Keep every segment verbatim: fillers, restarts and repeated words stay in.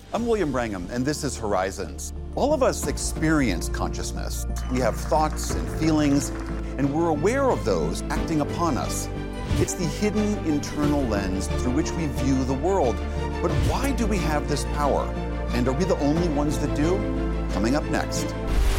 I'm William Brangham, and this is Horizons. All of us experience consciousness. We have thoughts and feelings, and we're aware of those acting upon us. It's the hidden internal lens through which we view the world. But why do we have this power? And are we the only ones that do? Coming up next.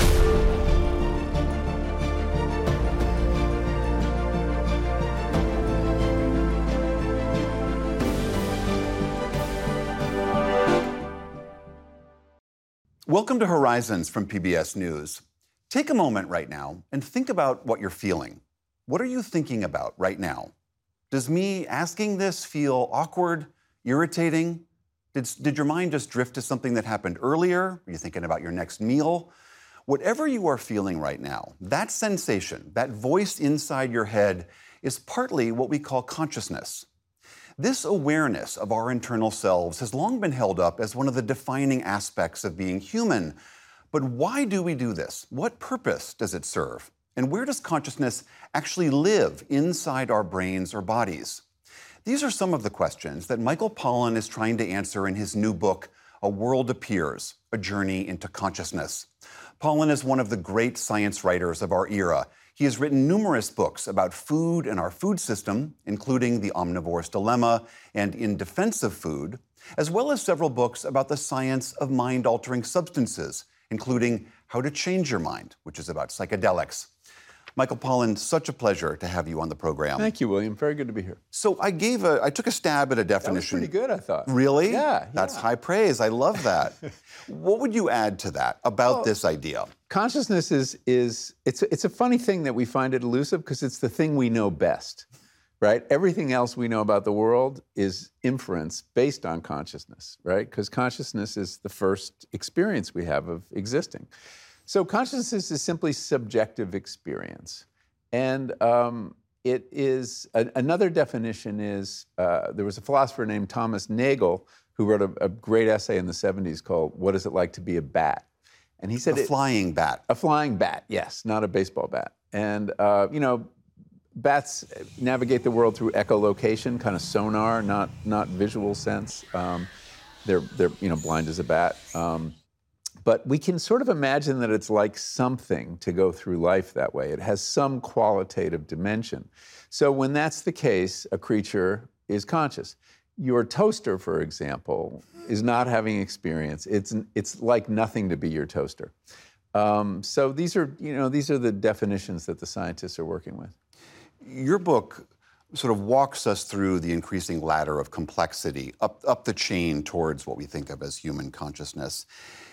Welcome to Horizons from P B S News. Take a moment right now and think about what you're feeling. What are you thinking about right now? Does me asking this feel awkward, irritating? Did, did your mind just drift to something that happened earlier? Are you thinking about your next meal? Whatever you are feeling right now, that sensation, that voice inside your head is partly what we call consciousness. This awareness of our internal selves has long been held up as one of the defining aspects of being human. But why do we do this? What purpose does it serve? And where does consciousness actually live inside our brains or bodies? These are some of the questions that Michael Pollan is trying to answer in his new book, A World Appears, A Journey into Consciousness. Pollan is one of the great science writers of our era. He has written numerous books about food and our food system, including The Omnivore's Dilemma and In Defense of Food, as well as several books about the science of mind-altering substances, including How to Change Your Mind, which is about psychedelics. Michael Pollan, such a pleasure to have you on the program. Thank you, William. Very good to be here. So I gave a, I took a stab at a definition. That was pretty good, I thought. Really? Yeah. That's yeah. high praise. I love that. What would you add to that about well, this idea? Consciousness is, is it's, it's a funny thing that we find it elusive because it's the thing we know best, right? Everything else we know about the world is inference based on consciousness, right? Because consciousness is the first experience we have of existing. So consciousness is simply subjective experience. And um, it is, a, another definition is, uh, there was a philosopher named Thomas Nagel who wrote a, a great essay in the seventies called What Is It Like to Be a Bat? And he said- A flying bat. A flying bat, yes, not a baseball bat. And, uh, you know, bats navigate the world through echolocation, kind of sonar, not, not visual sense. Um, they're, they're, you know, blind as a bat. Um, But we can sort of imagine that it's like something to go through life that way. It has some qualitative dimension. So when that's the case, a creature is conscious. Your toaster, for example, is not having experience. It's, it's like nothing to be your toaster. Um, so these are, you know, these are the definitions that the scientists are working with. Your book sort of walks us through the increasing ladder of complexity, up, up the chain towards what we think of as human consciousness.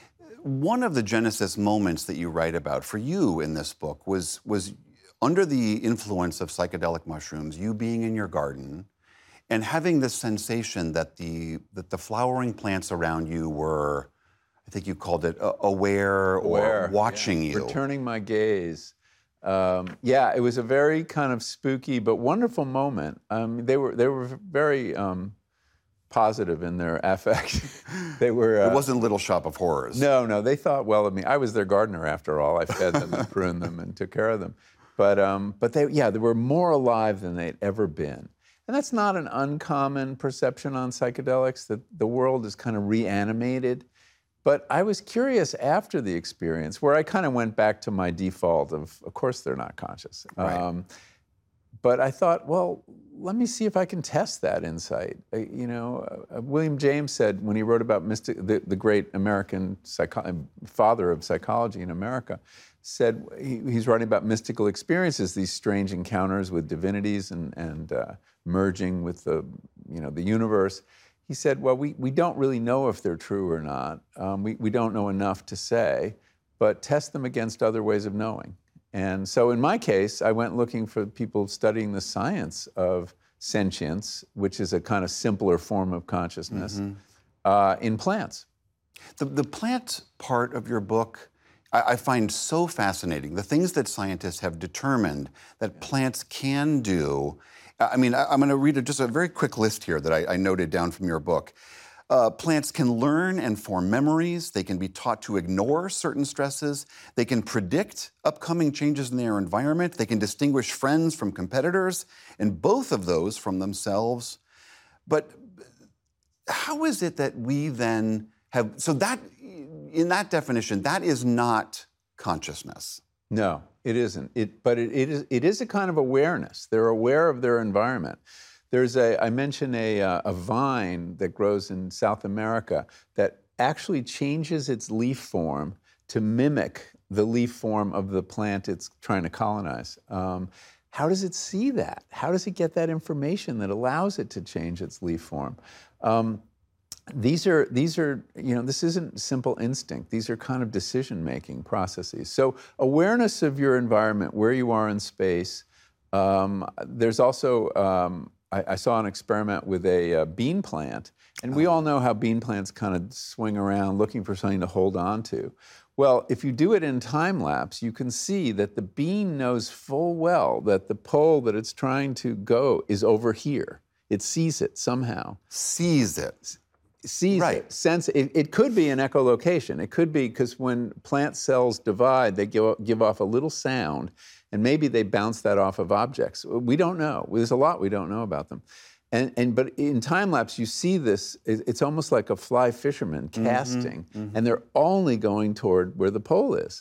One of the genesis moments that you write about for you in this book was, was under the influence of psychedelic mushrooms, you being in your garden and having this sensation that the, that the flowering plants around you were, I think you called it, uh, aware, aware or watching yeah. you. Returning my gaze. Um, yeah, it was a very kind of spooky but wonderful moment. Um, they were, they were very... Um, positive in their affect. They were... Uh, it wasn't Little Shop of Horrors. No, no, they thought well of me. I was their gardener after all. I fed them and pruned them and took care of them. But, um, but they, yeah, they were more alive than they'd ever been. And that's not an uncommon perception on psychedelics, that the world is kind of reanimated. But I was curious after the experience, where I kind of went back to my default of, of course they're not conscious. Right. Um, But I thought, well, let me see if I can test that insight. Uh, you know, uh, William James said when he wrote about mystic, the, the great American psycho- father of psychology in America, said he, he's writing about mystical experiences, these strange encounters with divinities and, and uh, merging with the, you know, the universe. He said, well, we, we don't really know if they're true or not. Um, we, we don't know enough to say, but test them against other ways of knowing. And so in my case, I went looking for people studying the science of sentience, which is a kind of simpler form of consciousness, mm-hmm. uh, in plants. The, the plant part of your book, I, I find so fascinating. The things that scientists have determined that yeah. plants can do. I mean, I, I'm going to read a, just a very quick list here that I, I noted down from your book. Uh, plants can learn and form memories. They can be taught to ignore certain stresses. They can predict upcoming changes in their environment. They can distinguish friends from competitors, and both of those from themselves. But how is it that we then have, so that, in that definition, that is not consciousness. No, it isn't. It, but it, it is. It is a kind of awareness. They're aware of their environment. There's a. I mentioned a uh, a vine that grows in South America that actually changes its leaf form to mimic the leaf form of the plant it's trying to colonize. Um, how does it see that? How does it get that information that allows it to change its leaf form? Um, These are, these are, you know, this isn't simple instinct. These are kind of decision-making processes. So awareness of your environment, where you are in space. Um, there's also, um, I, I saw an experiment with a uh, bean plant, and we all know how bean plants kind of swing around looking for something to hold on to. Well, if you do it in time lapse, you can see that the bean knows full well that the pole that it's trying to go is over here. It sees it somehow. Sees it. Sees right. it, sense it. It could be an echolocation. It could be because when plant cells divide, they give, give off a little sound, and maybe they bounce that off of objects. We don't know. There's a lot we don't know about them. And, and but in time lapse, you see this. It's almost like a fly fisherman casting, mm-hmm, mm-hmm. and they're only going toward where the pole is.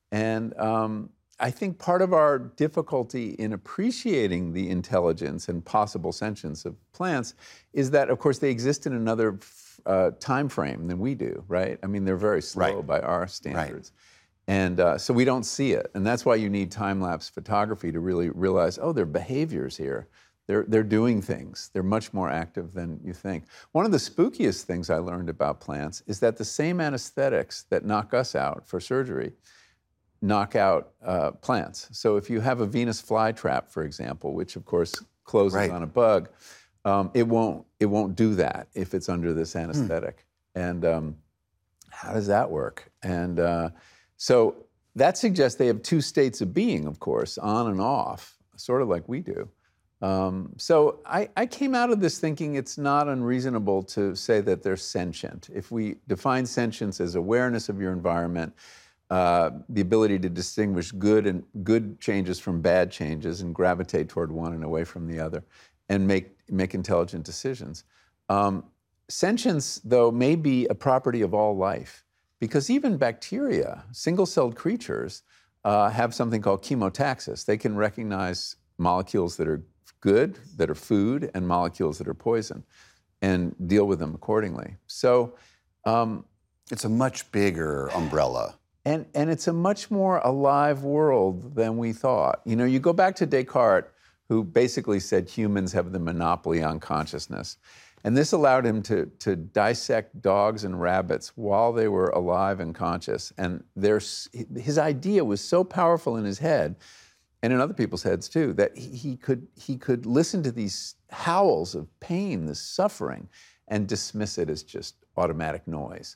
And um, I think part of our difficulty in appreciating the intelligence and possible sentience of plants is that, of course, they exist in another uh, time frame than we do, right? I mean, they're very slow right. by our standards. Right. And uh, so we don't see it. And that's why you need time-lapse photography to really realize, oh, there are behaviors here. They're, they're doing things. They're much more active than you think. One of the spookiest things I learned about plants is that the same anesthetics that knock us out for surgery knock out uh, plants. So if you have a Venus flytrap, for example, which of course closes right. on a bug, um, it won't it won't do that if it's under this anesthetic. Hmm. And um, how does that work? And uh, so that suggests they have two states of being, of course, on and off, sort of like we do. Um, so I, I came out of this thinking it's not unreasonable to say that they're sentient. If we define sentience as awareness of your environment, Uh, the ability to distinguish good and good changes from bad changes and gravitate toward one and away from the other, and make make intelligent decisions. Um, sentience, though, may be a property of all life, because even bacteria, single-celled creatures, uh, have something called chemotaxis. They can recognize molecules that are good, that are food, and molecules that are poison, and deal with them accordingly. So um, it's a much bigger umbrella. And, and it's a much more alive world than we thought. You know, you go back to Descartes, who basically said humans have the monopoly on consciousness. And this allowed him to, to dissect dogs and rabbits while they were alive and conscious. And there's, his idea was so powerful in his head, and in other people's heads too, that he, he, could, he could listen to these howls of pain, this suffering, and dismiss it as just automatic noise.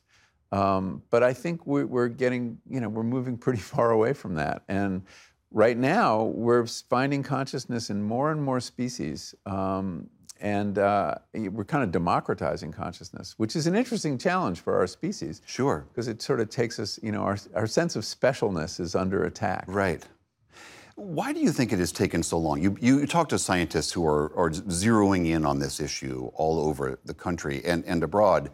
Um, but I think we're, we're getting, you know, we're moving pretty far away from that. And right now, we're finding consciousness in more and more species. Um, and uh, we're kind of democratizing consciousness, which is an interesting challenge for our species. Sure. Because it sort of takes us, you know, our, our sense of specialness is under attack. Right. Why do you think it has taken so long? You, you talk to scientists who are, are zeroing in on this issue all over the country and, and abroad.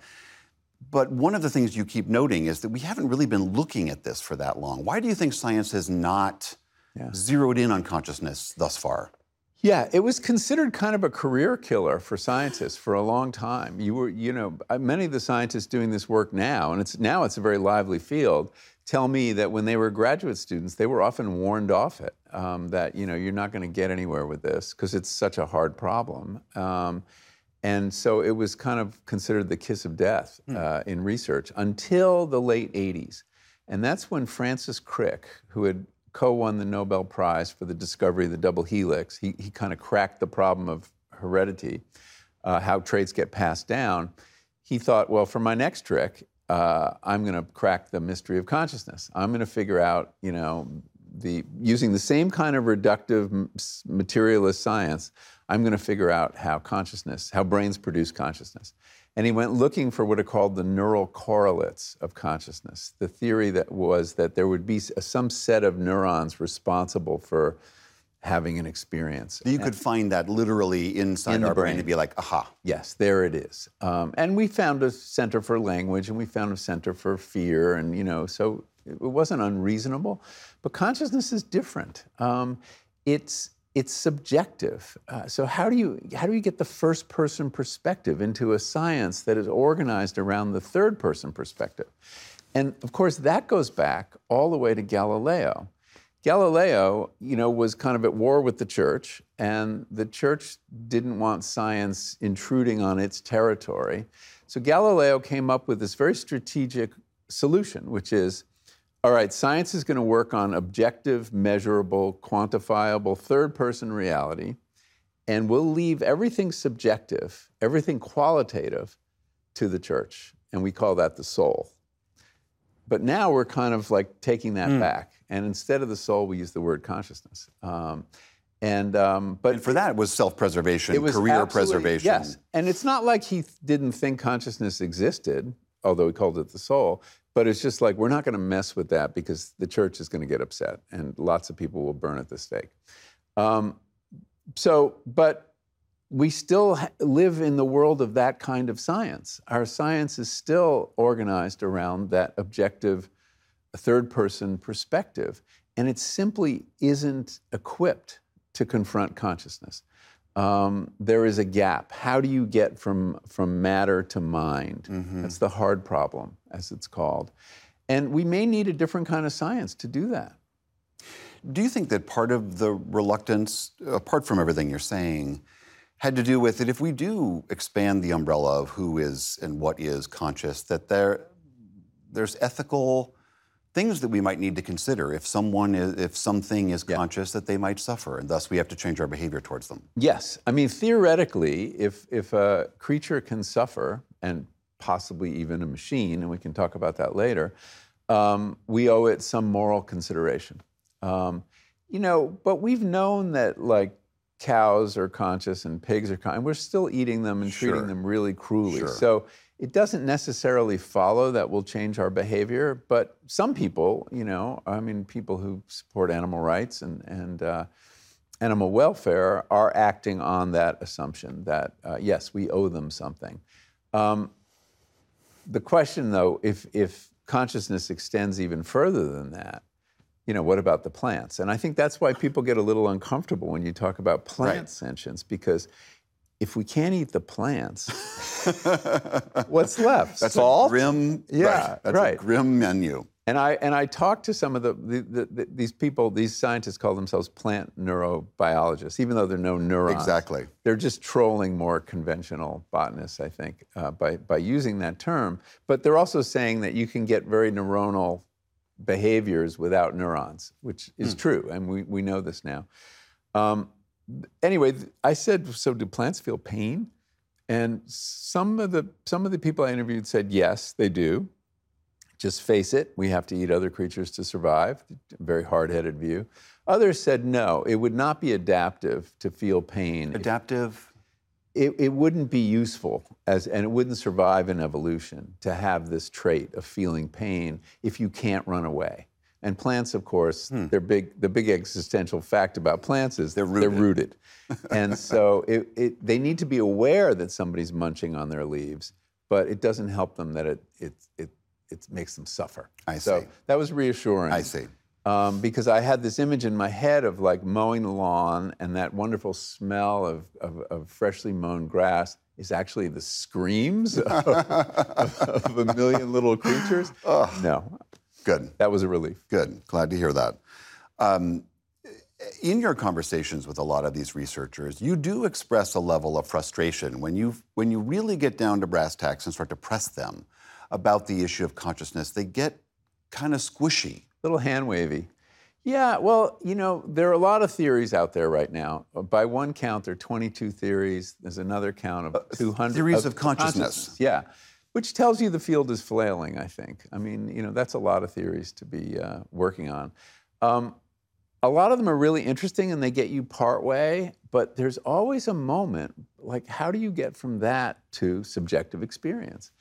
But one of the things you keep noting is that we haven't really been looking at this for that long. Why do you think science has not yeah. zeroed in on consciousness thus far? Yeah, it was considered kind of a career killer for scientists for a long time. You were, you know, many of the scientists doing this work now, and it's now it's a very lively field, tell me that when they were graduate students, they were often warned off it, um, that, you know, you're not going to get anywhere with this because it's such a hard problem. Um, And so it was kind of considered the kiss of death uh, in research until the late eighties. And that's when Francis Crick, who had co-won the Nobel Prize for the discovery of the double helix, he, he kind of cracked the problem of heredity, uh, how traits get passed down. He thought, well, for my next trick, uh, I'm going to crack the mystery of consciousness. I'm going to figure out, you know, the using the same kind of reductive materialist science, I'm going to figure out how consciousness, how brains produce consciousness. And he went looking for what are called the neural correlates of consciousness, the theory that was that there would be some set of neurons responsible for having an experience. You could find that literally inside In the our brain. brain. and be like, aha. Yes, there it is. Um, and we found a center for language, and we found a center for fear, and you know, so it wasn't unreasonable. But consciousness is different. Um, it's it's subjective. Uh, so how do you how do you get the first person perspective into a science that is organized around the third person perspective? And of course, that goes back all the way to Galileo. Galileo, you know, was kind of at war with the church, and the church didn't want science intruding on its territory. So Galileo came up with this very strategic solution, which is, all right, science is going to work on objective, measurable, quantifiable, third-person reality, and we'll leave everything subjective, everything qualitative to the church, and we call that the soul. But now we're kind of like taking that mm. back, and instead of the soul, we use the word consciousness. Um, and um, but and for that, it was self-preservation, it was career preservation. Yes, and it's not like he didn't think consciousness existed, although he called it the soul. But it's just like, we're not going to mess with that because the church is going to get upset, and lots of people will burn at the stake. Um, so, but we still ha- live in the world of that kind of science. Our science is still organized around that objective, third-person perspective, and it simply isn't equipped to confront consciousness. Um, there is a gap. How do you get from, from matter to mind? Mm-hmm. That's the hard problem, as it's called. And we may need a different kind of science to do that. Do you think that part of the reluctance, apart from everything you're saying, had to do with that if we do expand the umbrella of who is and what is conscious, that there, there's ethical things that we might need to consider if someone is, if something is conscious, yeah. that they might suffer, and thus we have to change our behavior towards them. Yes, I mean theoretically, if if a creature can suffer, and possibly even a machine, and we can talk about that later, um, we owe it some moral consideration. Um, you know, but we've known that like cows are conscious and pigs are conscious, and we're still eating them and Sure. treating them really cruelly. Sure. So it doesn't necessarily follow that we'll change our behavior, but some people, you know, I mean, people who support animal rights and, and uh, animal welfare are acting on that assumption that, uh, yes, we owe them something. Um, the question, though, if, if consciousness extends even further than that, you know, what about the plants? And I think that's why people get a little uncomfortable when you talk about plant Right. sentience, because if we can't eat the plants, what's left? That's Salt? a grim, Yeah, right. That's right. a grim menu. And I and I talked to some of the, the, the, the these people, these scientists call themselves plant neurobiologists, even though there are no neurons. Exactly. They're just trolling more conventional botanists, I think, uh, by by using that term. But they're also saying that you can get very neuronal behaviors without neurons, which is mm. true, and we we know this now. Um, Anyway, I said, so do plants feel pain? And some of the some of the people I interviewed said, yes, they do. Just face it, we have to eat other creatures to survive. Very hard-headed view. Others said, no, it would not be adaptive to feel pain. Adaptive? It, it wouldn't be useful, as, and it wouldn't survive in evolution to have this trait of feeling pain if you can't run away. And plants, of course, hmm. they're big. The big existential fact about plants is they're rooted. They're rooted. And so it, it, they need to be aware that somebody's munching on their leaves, but it doesn't help them that it it it, it makes them suffer. I so see. That was reassuring. I see. Um, because I had this image in my head of like mowing the lawn, and that wonderful smell of, of, of freshly mown grass is actually the screams of, of, of a million little creatures. Oh. No. Good. That was a relief. Good. Glad to hear that. Um, in your conversations with a lot of these researchers, you do express a level of frustration when you when you really get down to brass tacks and start to press them about the issue of consciousness. They get kind of squishy. A little hand-wavy. Yeah, well, you know, there are a lot of theories out there right now. By one count, there are twenty-two theories. There's another count of two hundred. Theories of, of consciousness. consciousness. Yeah. Which tells you the field is flailing, I think. I mean, you know, that's a lot of theories to be uh, working on. Um, a lot of them are really interesting and they get you part way, but there's always a moment, like how do you get from that to subjective experience?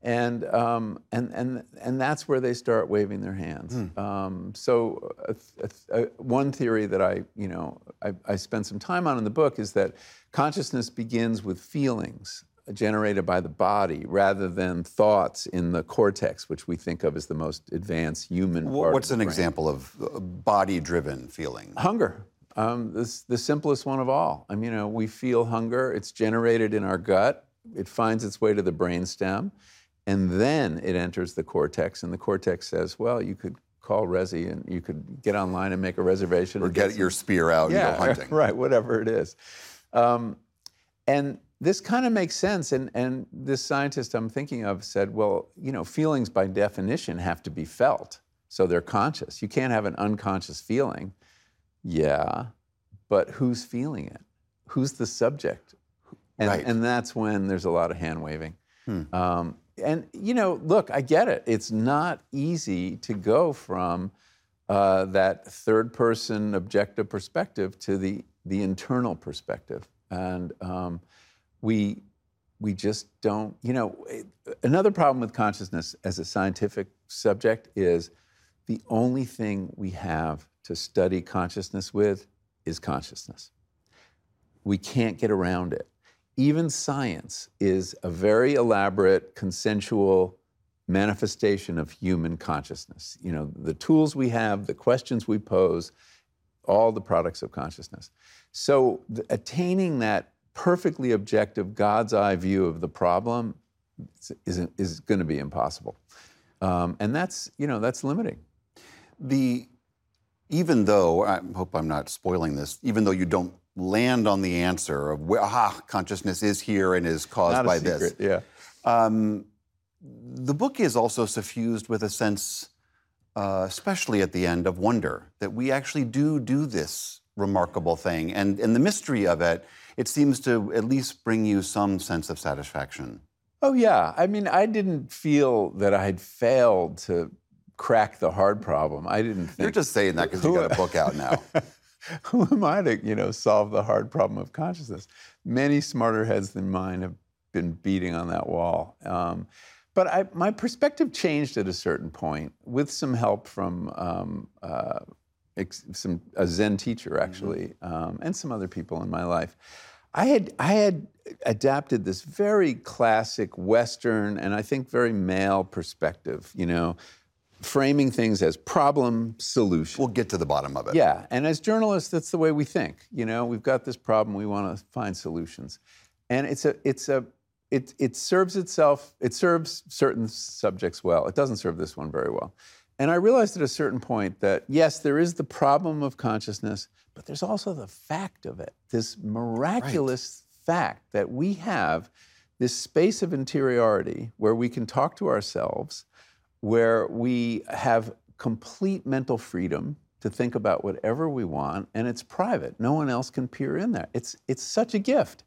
And, um, and, and, and that's where they start waving their hands. Mm. Um, so a, a, a, one theory that I, you know, I, I spend some time on in the book is that consciousness begins with feelings generated by the body rather than thoughts in the cortex, which we think of as the most advanced human part What's of the an brain. example of body-driven feeling? Hunger. Um, this, the simplest one of all. I mean, you know, we feel hunger. It's generated in our gut. It finds its way to the brainstem. And then it enters the cortex, and the cortex says, well, you could call Resi and you could get online and make a reservation. Or get, get your spear out yeah, and go hunting. Right, whatever it is. Um, and this kind of makes sense. And, and this scientist I'm thinking of said, well, you know, feelings by definition have to be felt. So they're conscious. You can't have an unconscious feeling. Yeah, but who's feeling it? Who's the subject? And, right. and that's when there's a lot of hand waving. Hmm. Um, And, you know, look, I get it. It's not easy to go from uh, that third-person objective perspective to the, the internal perspective. And um, we, we just don't, you know, another problem with consciousness as a scientific subject is the only thing we have to study consciousness with is consciousness. We can't get around it. Even science is a very elaborate, consensual manifestation of human consciousness. You know, the tools we have, the questions we pose, all the products of consciousness. So the, attaining that perfectly objective God's eye view of the problem is, is going to be impossible. Um, and that's, you know, that's limiting. The, even though, I hope I'm not spoiling this, even though you don't land on the answer of, aha, consciousness is here and is caused Not a by secret, this. Yeah. Um, the book is also suffused with a sense, uh, especially at the end, of wonder, that we actually do do this remarkable thing. And, and the mystery of it, it seems to at least bring you some sense of satisfaction. Oh, yeah. I mean, I didn't feel that I had failed to crack the hard problem. I didn't think... You're just saying that because you got a book out now. Who am I to, you know, solve the hard problem of consciousness? Many smarter heads than mine have been beating on that wall. Um, but I, my perspective changed at a certain point with some help from um, uh, ex- some a Zen teacher, actually, mm-hmm. um, and some other people in my life. I had I had adapted this very classic Western and I think very male perspective, you know, framing things as problem, solution. We'll get to the bottom of it. Yeah, and as journalists, that's the way we think. You know, we've got this problem, we want to find solutions. And it's a, it's a, it, it serves itself, it serves certain subjects well. It doesn't serve this one very well. And I realized at a certain point that, yes, there is the problem of consciousness, but there's also the fact of it, this miraculous right. fact that we have this space of interiority where we can talk to ourselves, where we have complete mental freedom to think about whatever we want, and it's private. No one else can peer in there. It's it's such a gift.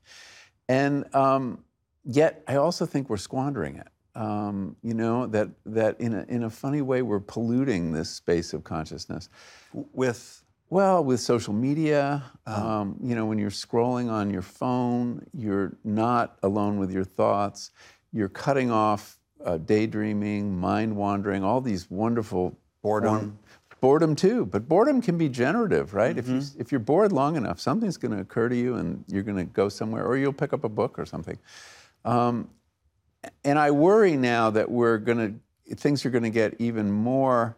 And um, yet, I also think we're squandering it. Um, you know, that that in a, in a funny way, we're polluting this space of consciousness. With? Well, with social media. Um, um, you know, when you're scrolling on your phone, you're not alone with your thoughts. You're cutting off Uh, daydreaming, mind wandering, all these wonderful boredom. Form, boredom too, but boredom can be generative, right? Mm-hmm. If you if you're bored long enough, something's going to occur to you, and you're going to go somewhere, or you'll pick up a book or something. Um, and I worry now that we're going to things are going to get even more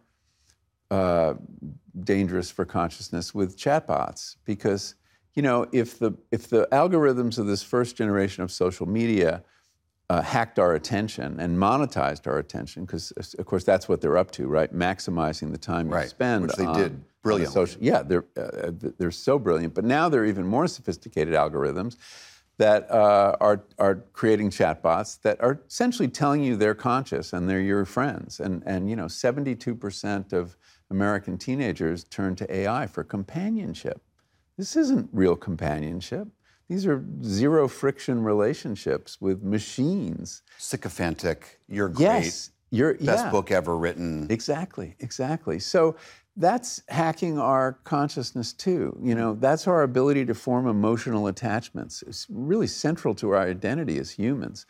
uh, dangerous for consciousness with chatbots, because you know if the if the algorithms of this first generation of social media Uh, hacked our attention and monetized our attention, because of course that's what they're up to, right? Maximizing the time you right. spend. Which they on, did brilliantly. Social, yeah, they're uh, they're so brilliant. But now they're even more sophisticated algorithms that uh, are are creating chatbots that are essentially telling you they're conscious and they're your friends. And and you know, seventy-two percent of American teenagers turn to A I for companionship. This isn't real companionship. These are zero friction relationships with machines. Sycophantic, you're great. Yes, you're best yeah. book ever written. Exactly, exactly. So that's hacking our consciousness too. You know, that's our ability to form emotional attachments. It's really central to our identity as humans.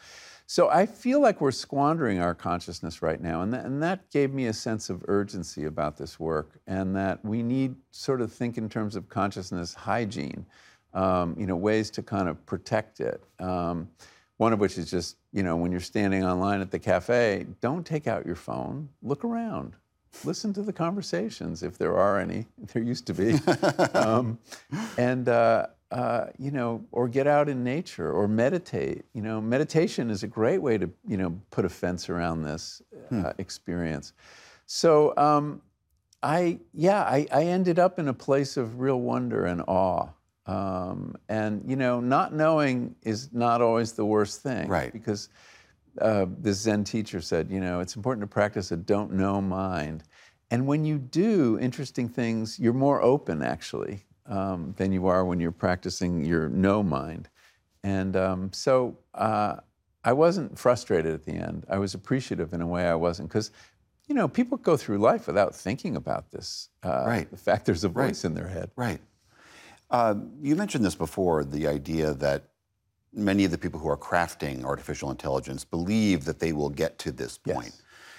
So I feel like we're squandering our consciousness right now, and that, and that gave me a sense of urgency about this work, and that we need sort of think in terms of consciousness hygiene, um, you know, ways to kind of protect it. Um, one of which is just, you know, when you're standing online at the cafe, don't take out your phone, look around. Listen to the conversations, if there are any. There used to be. um, and, uh, uh, you know, or get out in nature or meditate. You know, meditation is a great way to, you know, put a fence around this uh, hmm. experience. So, um, I, yeah, I, I ended up in a place of real wonder and awe. Um, and, you know, not knowing is not always the worst thing. Right. Because Uh, this Zen teacher said, you know, it's important to practice a don't know mind. And when you do interesting things, you're more open, actually, um, than you are when you're practicing your know mind. And um, so uh, I wasn't frustrated at the end. I was appreciative in a way I wasn't. Because, you know, people go through life without thinking about this. Uh, right. The fact there's a voice right. in their head. Right. Uh, you mentioned this before, the idea that many of the people who are crafting artificial intelligence believe that they will get to this point.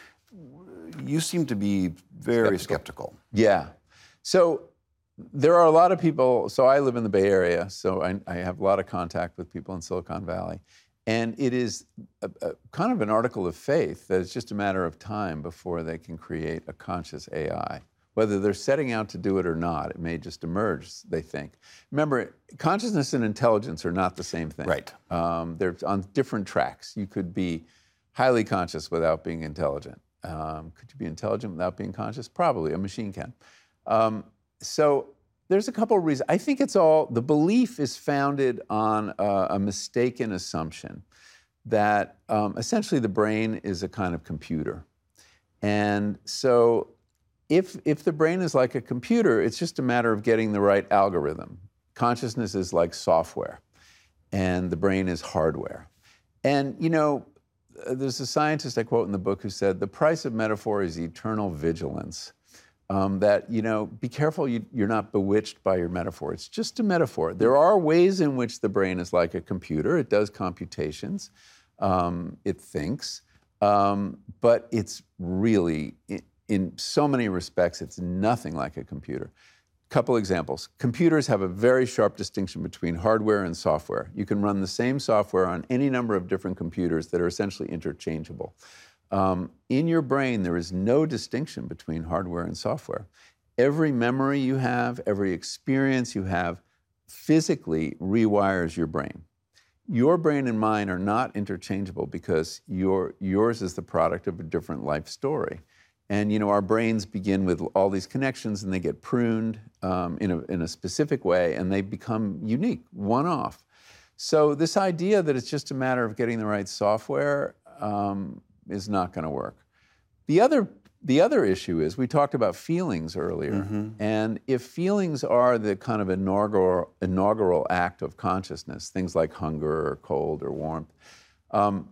Yes. You seem to be very skeptical. skeptical. Yeah. So there are a lot of people, so I live in the Bay Area, so I, I have a lot of contact with people in Silicon Valley. And it is a, a, kind of an article of faith that it's just a matter of time before they can create a conscious A I. Whether they're setting out to do it or not, it may just emerge, they think. Remember, consciousness and intelligence are not the same thing. Right. Um, they're on different tracks. You could be highly conscious without being intelligent. Um, could you be intelligent without being conscious? Probably, a machine can. Um, so there's a couple of reasons. I think it's all, the belief is founded on a, a mistaken assumption that um, essentially the brain is a kind of computer. And so If, if the brain is like a computer, it's just a matter of getting the right algorithm. Consciousness is like software, and the brain is hardware. And, you know, there's a scientist I quote in the book who said, the price of metaphor is eternal vigilance. Um, that, you know, be careful you, you're not bewitched by your metaphor. It's just a metaphor. There are ways in which the brain is like a computer. It does computations. Um, it thinks. Um, but it's really... It, In so many respects, it's nothing like a computer. Couple examples. Computers have a very sharp distinction between hardware and software. You can run the same software on any number of different computers that are essentially interchangeable. Um, in your brain, there is no distinction between hardware and software. Every memory you have, every experience you have, physically rewires your brain. Your brain and mine are not interchangeable because your, yours is the product of a different life story. And, you know, our brains begin with all these connections and they get pruned um, in, a, in a specific way and they become unique, one-off. So this idea that it's just a matter of getting the right software um, is not going to work. The other, the other issue is, we talked about feelings earlier, mm-hmm. and if feelings are the kind of inaugural, inaugural act of consciousness, things like hunger or cold or warmth, um,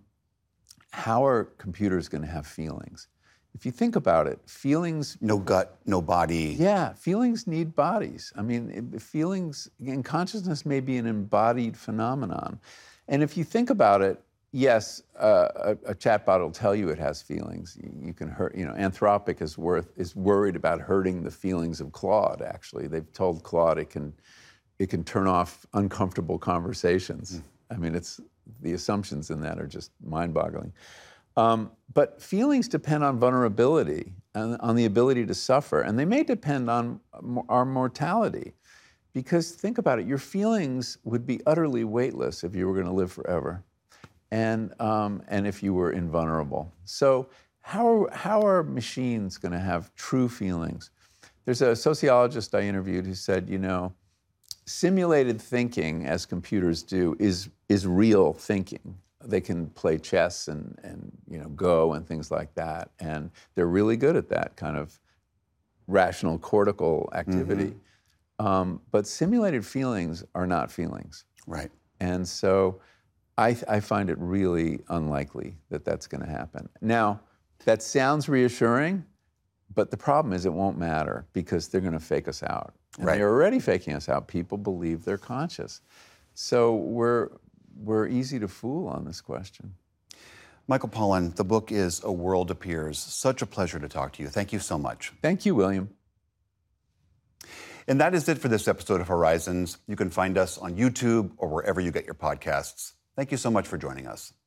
how are computers going to have feelings? If you think about it, feelings... No gut, no body. Yeah, feelings need bodies. I mean, it, feelings, and consciousness may be an embodied phenomenon. And if you think about it, yes, uh, a, a chatbot will tell you it has feelings. You, you can hurt, you know, Anthropic is, worth, is worried about hurting the feelings of Claude, actually. They've told Claude it can, it can turn off uncomfortable conversations. Mm. I mean, it's, the assumptions in that are just mind-boggling. Um, but feelings depend on vulnerability and on the ability to suffer, and they may depend on our mortality. Because think about it, your feelings would be utterly weightless if you were going to live forever, and, um, and if you were invulnerable. So how are, how are machines going to have true feelings? There's a sociologist I interviewed who said, you know, simulated thinking, as computers do, is, is real thinking. They can play chess and, and you know, Go and things like that. And they're really good at that kind of rational cortical activity. Mm-hmm. Um, but simulated feelings are not feelings. Right. And so I, I find it really unlikely that that's going to happen. Now, that sounds reassuring, but the problem is it won't matter because they're going to fake us out. And right. They're already faking us out. People believe they're conscious. So we're... We're easy to fool on this question. Michael Pollan, the book is A World Appears. Such a pleasure to talk to you. Thank you so much. Thank you, William. And that is it for this episode of Horizons. You can find us on YouTube or wherever you get your podcasts. Thank you so much for joining us.